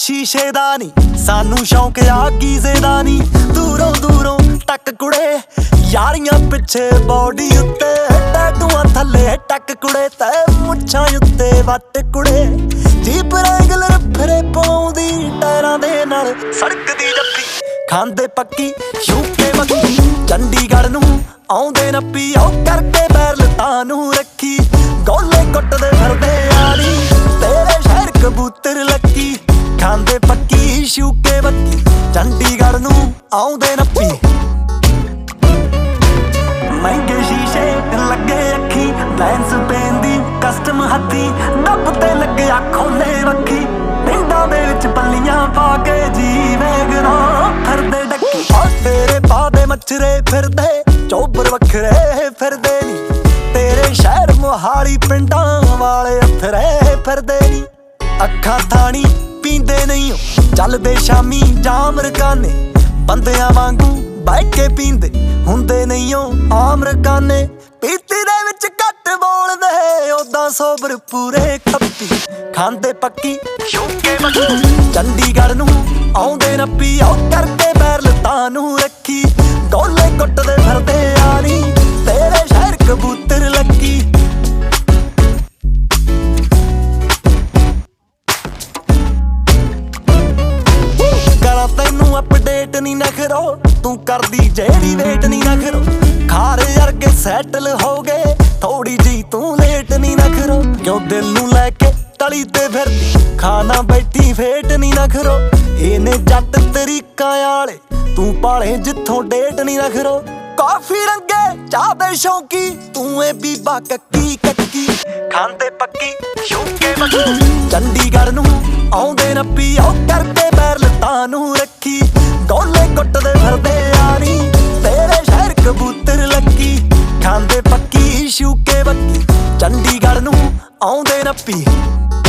शीशे दा नी सानू शौक आ गीजे दा नी दूरों दूरों टक कुड़े यारियां पिछे बॉडी उत्ते टैटूआं थल्ले टक कुड़े ते मुच्छां उत्ते वट कुड़े जीप रैंगलर फिरे पाउंदी टायरां दे नाल सड़क दी जप्पी खांदे पक्की यूके मक्की चंडीगढ़ नूं आउंदे नप्पी ओ करके पैर लत्तां नूं रखी गोले कुੱਟਦੇ ਫਿਰਦੇ यारी तेरे शहर कबूतर लक्की खांदे पक्की शूके बक्की चंडीगढ़ नूं आउंदे नप्पी महंगे शीशे लगे अखी लैंस पेंदी कस्टम हथी दब ते लगे खोले वक्खी पिंडां दे विच पल्लियां पा के जी वैगना फिरदे डक्की और तेरे पादे मच्छरे फिरदे चोबर वखरे फिरदे नी तेरे शहर मोहाली पिंडां वाले अथरे फिरदे नी अखां थाणी पींदे नहीं हो चलदे शामी जाम रकाने बंदियां वांगू बैठ के पींदे हुंदे नहीं हो आम रकाने पीती दे विच घट बोलदे ओदां सोबर पूरे खप्पी खांदे पक्की शूके मक्की चंडीगढ़ नूं आउंदे नप्पी ओ करके पैर लत्तां नूं रखी गोले कुੱਟਦੇ ਫਿਰਦੇ यारी तेरे शहर कबूतर लक्की करा तैनू अपडेट नी नखरो तू करदी जेड़ी वेट नी नखरो खारे अरगे सैटल हो गए थोड़ी जी तू लेट नी नखरो क्यों दिल नू लैके तली ते फिरदी खाना बैठी फेट नी नखरो इने जट तरीकां आले तू पाले जिथों डेट नी नखरो काफी रंगे चाह दे शौकी तू ए बीबा कक्की कक्की खांदे पक्की शूके मक्की चंडीगढ़ नूं आउंदे नप्पी ओ करके पैर लत्तां नूं रखी गोले कुੱਟਦੇ ਫਿਰਦੇ यारी तेरे शहर कबूतर लक्की खांदे पक्की शूके बक्की चंडीगढ़ नूं आउंदे नप्पी